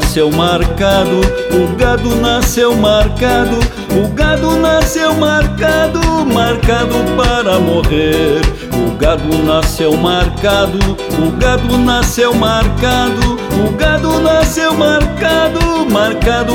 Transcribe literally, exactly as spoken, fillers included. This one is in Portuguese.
nasceu marcado, o gado nasceu marcado, o gado nasceu marcado, marcado para morrer. O gado nasceu marcado, o gado nasceu marcado, o gado nasceu marcado, marcado